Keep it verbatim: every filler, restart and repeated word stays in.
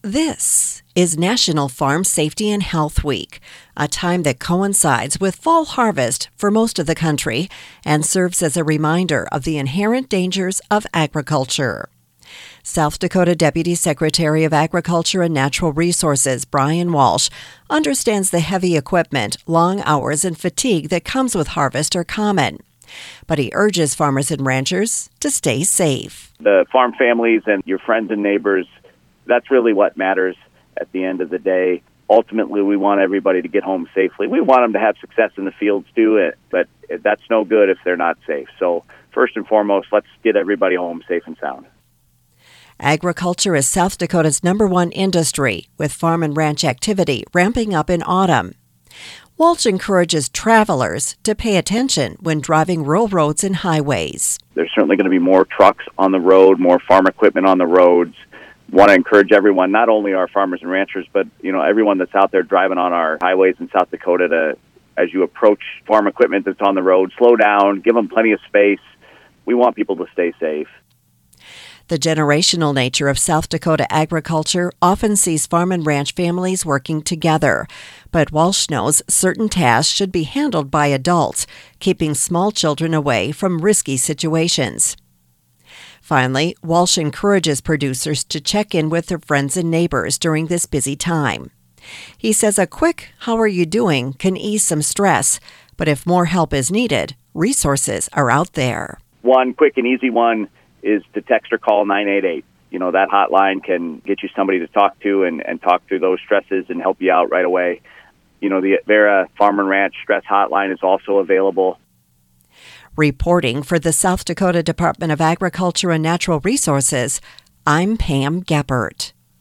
This is National Farm Safety and Health Week, a time that coincides with fall harvest for most of the country and serves as a reminder of the inherent dangers of agriculture. South Dakota Deputy Secretary of Agriculture and Natural Resources Brian Walsh understands the heavy equipment, long hours, and fatigue that comes with harvest are common. But he urges farmers and ranchers to stay safe. The farm families and your friends and neighbors, that's really what matters at the end of the day. Ultimately, we want everybody to get home safely. We want them to have success in the fields too, but that's no good if they're not safe. So first and foremost, let's get everybody home safe and sound. Agriculture is South Dakota's number one industry, with farm and ranch activity ramping up in autumn. Walsh encourages travelers to pay attention when driving rural roads and highways. There's certainly going to be more trucks on the road, more farm equipment on the roads. Want to encourage everyone, not only our farmers and ranchers, but you know everyone that's out there driving on our highways in South Dakota to, as you approach farm equipment that's on the road, slow down, give them plenty of space. We want people to stay safe. The generational nature of South Dakota agriculture often sees farm and ranch families working together. But Walsh knows certain tasks should be handled by adults, keeping small children away from risky situations. Finally, Walsh encourages producers to check in with their friends and neighbors during this busy time. He says a quick "how are you doing" can ease some stress, but if more help is needed, resources are out there. One quick and easy one is to text or call nine eight eight. You know, that hotline can get you somebody to talk to and, and talk through those stresses and help you out right away. You know, the Vera Farm and Ranch Stress Hotline is also available. Reporting for the South Dakota Department of Agriculture and Natural Resources, I'm Pam Geppert.